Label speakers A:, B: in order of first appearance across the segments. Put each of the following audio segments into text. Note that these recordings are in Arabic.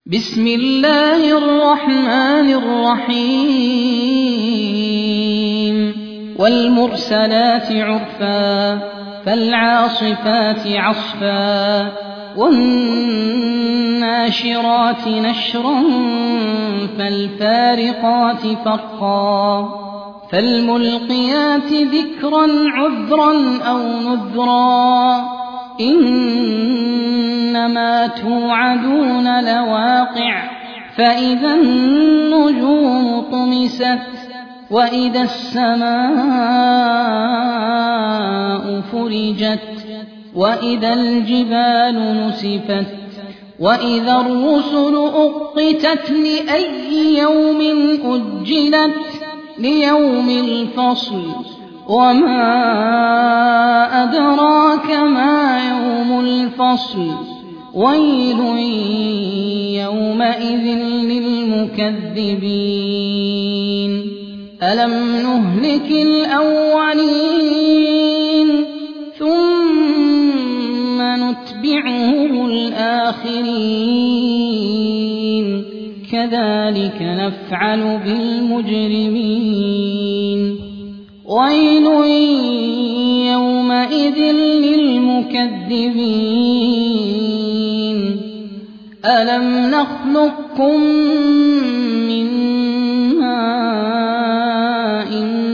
A: بسم الله الرحمن الرحيم والمرسلات عرفا فالعاصفات عصفا والناشرات نشرا فالفارقات فرقا فالملقيات ذكرا عذرا أو نذرا إنما توعدون لواقع فإذا النجوم طمست وإذا السماء فرجت وإذا الجبال نسفت وإذا الرسل أقتت لأي يوم أجلت ليوم الفصل وما أدراك ما يوم الفصل ويل يومئذ للمكذبين ألم نهلك الأولين ثم نتبعهم الآخرين كذلك نفعل بالمجرمين ويل يومئذ للمكذبين ألم نخلقكم من ماء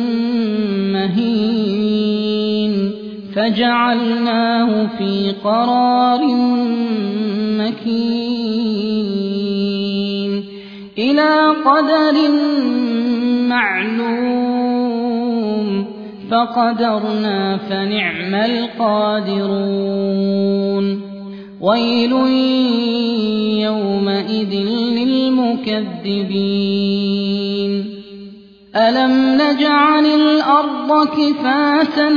A: مهين فجعلناه في قرار مكين إلى قدر معلوم فقدرنا فنعم القادرون ويل يومئذ للمكذبين ألم نجعل الأرض كفاتا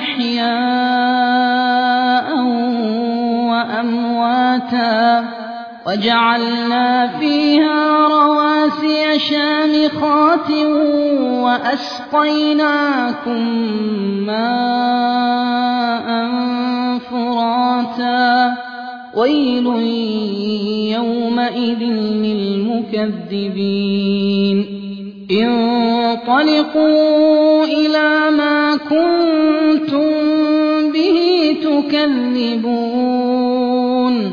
A: أحياء وأمواتا وجعلنا فيها رواسي شامخات وأسقيناكم ماء فراتا ويل يومئذ للمكذبين انطلقوا إلى ما كنتم به تكذبون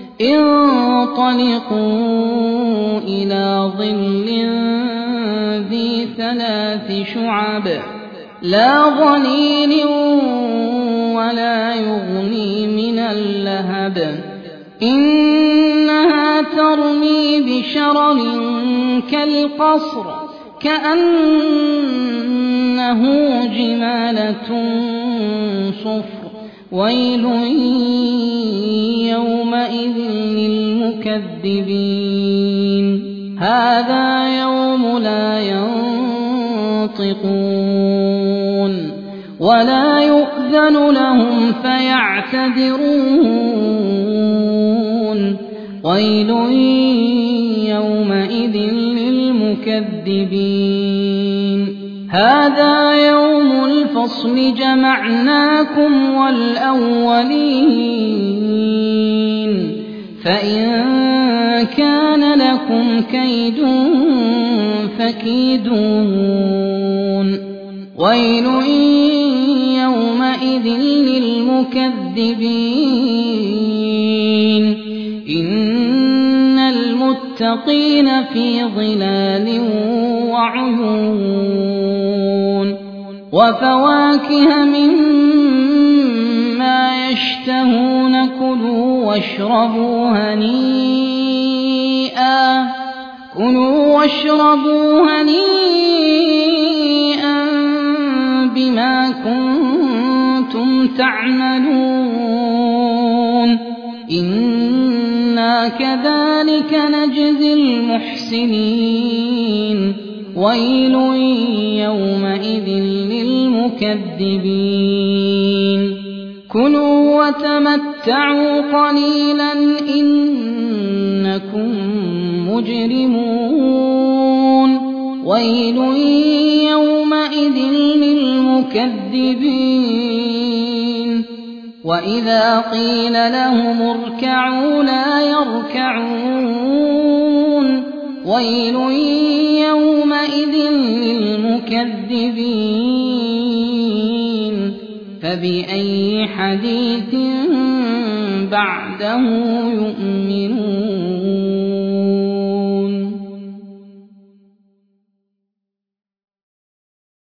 A: انطلقوا إلى ظل ذي 3 شعب لا ظليل ولا يغني من اللهب إنها ترمي بشرر كالقصر كأنه جمالة صفر ويل يومئذ للمكذبين هذا يوم لا ينطقون ولا يؤذن لهم فيعتذرون ويل يومئذ للمكذبين هذا يوم الفصل جمعناكم والأولين فإن كان لكم كيد فكيدون ويل يومئذ للمكذبين إن المتقين في ظلال وعيون وفواكه مما يشتهون كلوا واشربوا هنيئا بما كنتم تعملون إنا كذلك نجزي المحسنين ويل يومئذ للمكذبين كلوا وتمتعوا قليلا إنكم مجرمون ويل يومئذ للمكذبين وإذا قيل لهم اركعوا لا يركعون ويل يومئذ للمكذبين فبأي حديث بعده يؤمنون